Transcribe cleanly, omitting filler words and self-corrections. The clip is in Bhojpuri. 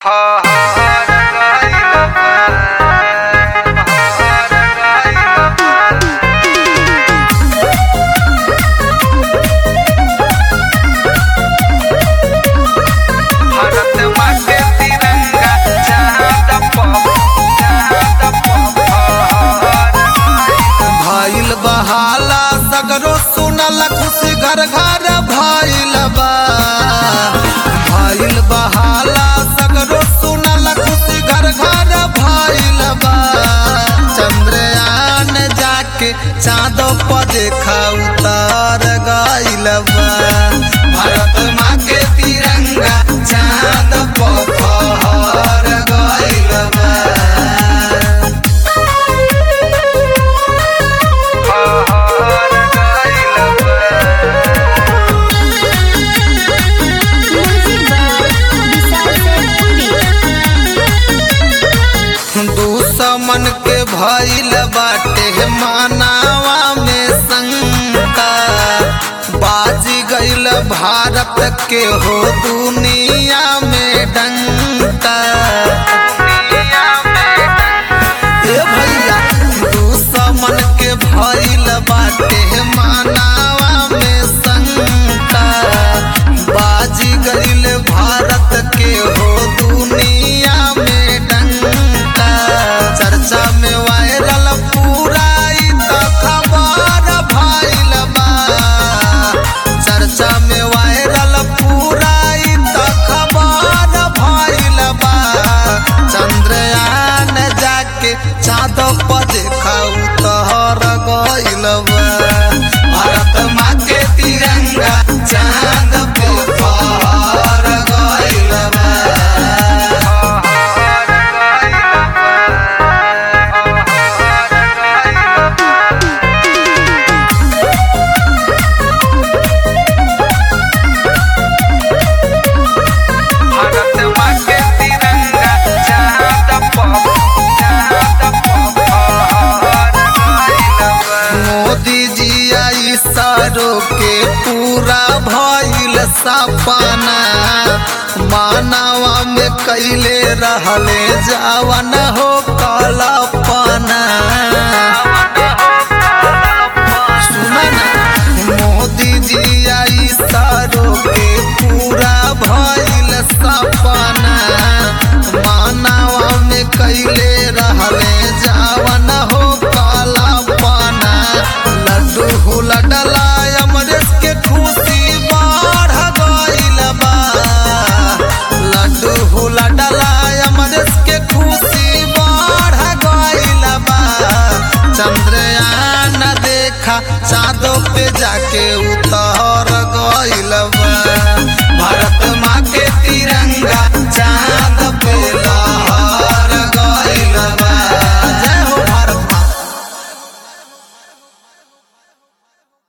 बहाला सगरो सुनल खुशी घर घर भइल बा। भइल बहाला सगरो सुनल खुशी घर घर भइल बा। चंद्रयान जाके चाँद पर देखा उतर गइल बा। भारत माँ के तिरंगा चाँद पर फहर गइल बा। दुश्मन के भइल बाटे मानवा में शंका। बाजी गइल भारत के हो दुनिया में डंका। ए भैया दुश्मन के भइल बाटे मानवा में शंका। बाजी गइल भारत के हो दुनिया में डंका। चर्चा में वायरल पूरा खबर भइल बा। चर्चा में वायरल पूरा खबर भइल बा। चंद्रयान जाके चाँद पर देखा उतर गइल बा। भारत माँ के तिरंगा चाँद पे फहर गइल बा। मोदी जी आई सारो के पूरा भइल सपना। मानवा में कैले रहले जावन हो कल्पना। सुना ना मोदी जी आई सारो के पूरा भइल सपना। मानवा में कैले रहले जावन हो कल्पना। लड्डू लडला अमरेश के खुशी बढ़ गइल बा। लड्डू लडला अमरेश के खुशी बढ़ गइल बा। चंद्रयान देखा चाँदों पे जाके उतर